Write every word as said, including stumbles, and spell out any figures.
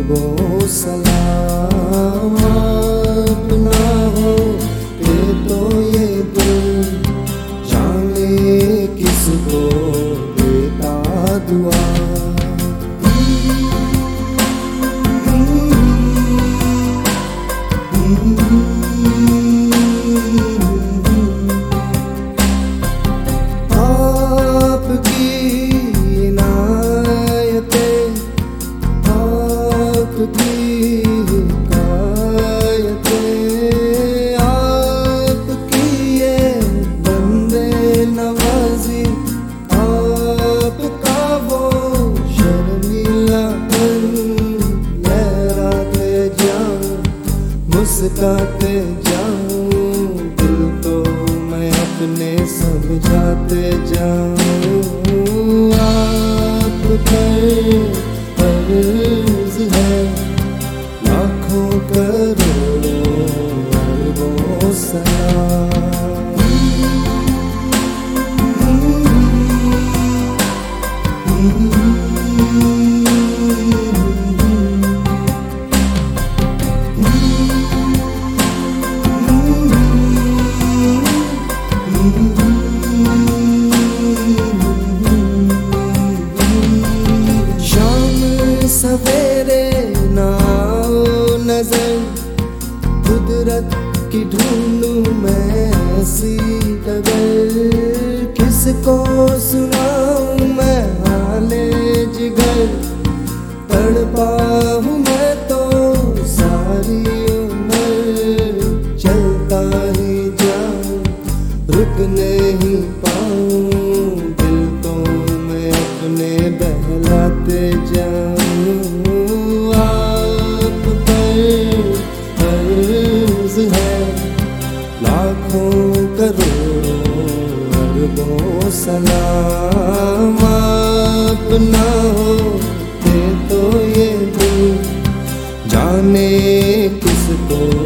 अरबों सलाम। आप ना हो तो ये दिल जाने किसको देता दुआ। आपकी इनायतें, आपकी हिकायतें, आपकी ये बंदे नवाजी, आपका वो शर्मिलापन लहराते जाऊं, मुस्काते जाऊं, दिल तो मैं अपने समझाते जाऊं। आप पर फर्ज है लाखों करोड़ों अरबों सलाम। सवेरे ना नजर कुदरत की ढूंढूं मैं ऐसी डगर, किसको सुनाऊं मैं हाले जिगर। तड़पा हूँ मैं तो सारी उम्र, चलता ही जाऊं रुक नहीं पाऊं, दिल तो मैं अपने बहलाते जाऊं। आप पर फर्ज है लाखों करोड़ों अरबों सलाम। आप ना हो तो ये दिल जाने किसको